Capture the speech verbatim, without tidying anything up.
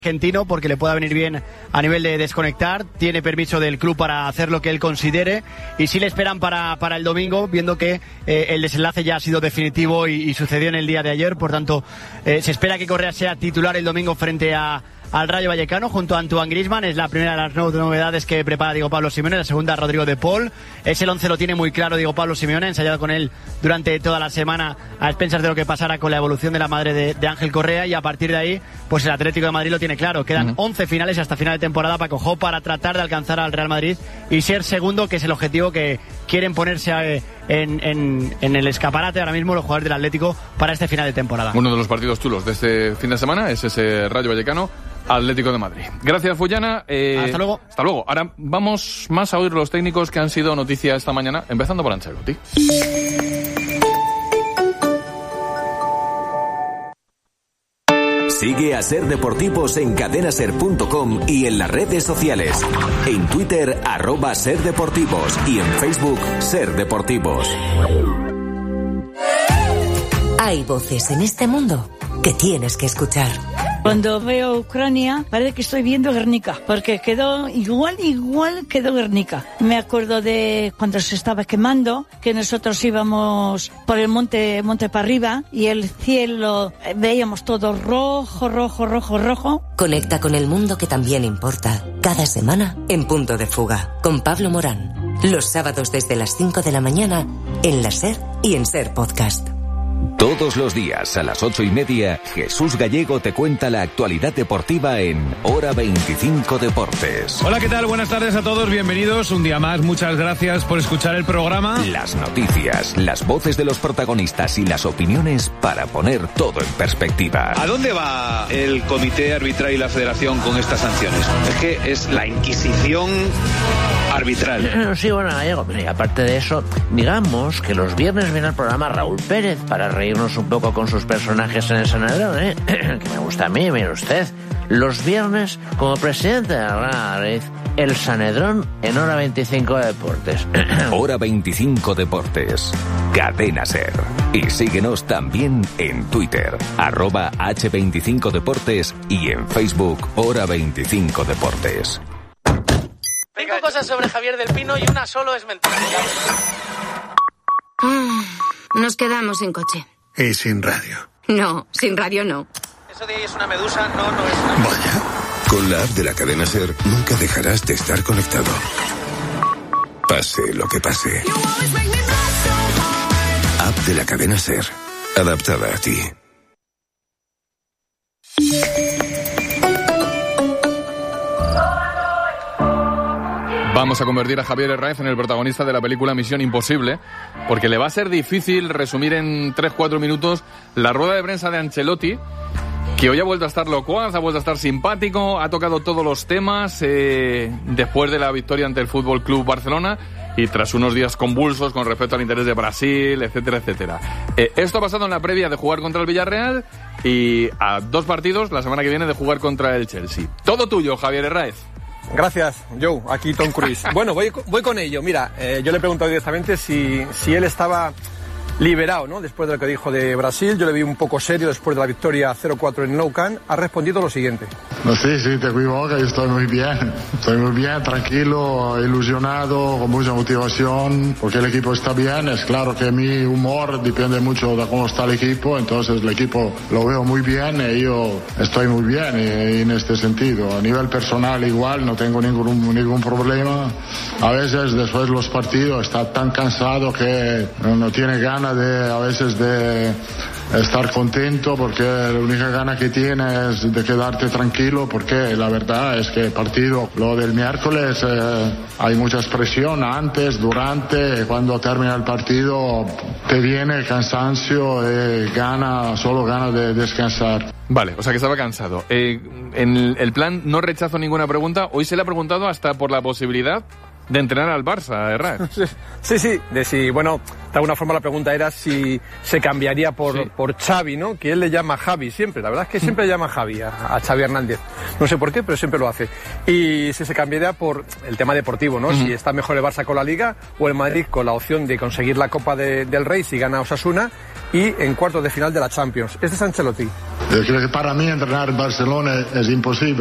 argentino porque le pueda venir bien a nivel de desconectar, tiene permiso del club para hacer lo que él considere y sí le esperan para, para el domingo, viendo que eh, el desenlace ya ha sido definitivo y, y sucedió en el día de ayer, por tanto eh, se espera que Correa sea titular el domingo frente a al Rayo Vallecano junto a Antoine Griezmann. Es la primera de las novedades que prepara Diego Pablo Simeone, la segunda Rodrigo de Paul. Ese el once lo tiene muy claro Diego Pablo Simeone, ha ensayado con él durante toda la semana a expensas de lo que pasara con la evolución de la madre de, de Ángel Correa, y a partir de ahí pues el Atlético de Madrid lo tiene claro, quedan uh-huh. once finales hasta final de temporada para Paco para tratar de alcanzar al Real Madrid y ser segundo, que es el objetivo que quieren ponerse en, en, en el escaparate ahora mismo los jugadores del Atlético para este final de temporada. Uno de los partidos chulos de este fin de semana es ese Rayo Vallecano Atlético de Madrid. Gracias, Fullana. Eh, hasta luego. Hasta luego. Ahora vamos más a oír los técnicos que han sido noticia esta mañana, empezando por Ancelotti. Sigue a Ser Deportivos en cadena ser punto com y en las redes sociales. En Twitter, arroba Ser Deportivos, y en Facebook, Ser Deportivos. Hay voces en este mundo que tienes que escuchar. Cuando veo Ucrania, parece que estoy viendo Guernica, porque quedó igual, igual quedó Guernica. Me acuerdo de cuando se estaba quemando, que nosotros íbamos por el monte, monte para arriba, y el cielo, veíamos todo rojo, rojo, rojo, rojo. Conecta con el mundo que también importa, cada semana en Punto de Fuga, con Pablo Morán. Los sábados desde las cinco de la mañana, en la SER y en SER Podcast. Todos los días a las ocho y media, Jesús Gallego te cuenta la actualidad deportiva en Hora veinticinco Deportes. Hola, ¿qué tal? Buenas tardes a todos, bienvenidos un día más, muchas gracias por escuchar el programa. Las noticias, las voces de los protagonistas y las opiniones para poner todo en perspectiva. ¿A dónde va el comité arbitral y la federación con estas sanciones? Es que es la Inquisición arbitral. Sí, bueno, Gallego, y aparte de eso, digamos que los viernes viene al programa Raúl Pérez para reírnos un poco con sus personajes en el Sanedrón, ¿eh? Que me gusta a mí, mire usted. Los viernes, como presidente de la Real Madrid, el Sanedrón en Hora veinticinco Deportes. Hora veinticinco Deportes. Cadena SER. Y síguenos también en Twitter, arroba hache veinticinco Deportes, y en Facebook, Hora veinticinco Deportes. Cinco cosas sobre Javier del Pino y una solo es mentira. Nos quedamos sin coche. Y sin radio. No, sin radio no. Eso de ahí es una medusa, no, no es una... Vaya. Con la app de la cadena SER nunca dejarás de estar conectado. Pase lo que pase. App de la cadena SER. Adaptada a ti. Vamos a convertir a Javier Herráez en el protagonista de la película Misión Imposible, porque le va a ser difícil resumir en tres cuatro minutos la rueda de prensa de Ancelotti, que hoy ha vuelto a estar locuaz, ha vuelto a estar simpático, ha tocado todos los temas eh, después de la victoria ante el Fútbol Club Barcelona y tras unos días convulsos con respecto al interés de Brasil, etcétera, etcétera. Eh, esto ha pasado en la previa de jugar contra el Villarreal y a dos partidos la semana que viene de jugar contra el Chelsea. Todo tuyo, Javier Herráez. Gracias, Joe. Aquí Tom Cruise. Bueno, voy, voy con ello. Mira, eh, yo le he preguntado directamente si, si él estaba liberado, ¿no? Después de lo que dijo de Brasil. Yo le vi un poco serio después de la victoria cero cuatro en Nou Camp. Ha respondido lo siguiente. No, sí, sí, te equivocas. Yo estoy muy bien. Estoy muy bien, tranquilo, ilusionado, con mucha motivación, porque el equipo está bien. Es claro que mi humor depende mucho de cómo está el equipo. Entonces el equipo lo veo muy bien y yo estoy muy bien y, y en este sentido. A nivel personal igual, no tengo ningún, ningún problema. A veces después de los partidos está tan cansado que no, no tiene ganas de a veces de estar contento, porque la única gana que tiene es de quedarte tranquilo, porque la verdad es que el partido, lo del miércoles, eh, hay mucha presión antes, durante, cuando termina el partido te viene el cansancio y gana, solo gana de descansar. Vale, o sea que estaba cansado. Eh, en el plan no rechazo ninguna pregunta. Hoy se le ha preguntado hasta por la posibilidad de entrenar al Barça, Herrera. Sí, sí, de si, bueno, de alguna forma la pregunta era si se cambiaría por, sí. por Xavi, ¿no? Que él le llama Javi siempre, la verdad es que siempre le llama Javi a, a Xavi Hernández. No sé por qué, pero siempre lo hace. Y si se cambiaría por el tema deportivo, ¿no? Uh-huh. Si está mejor el Barça con la Liga o el Madrid con la opción de conseguir la Copa de, del Rey si gana Osasuna. y en cuartos de final de la Champions. Este es Ancelotti. Yo creo que para mí entrenar en Barcelona es imposible.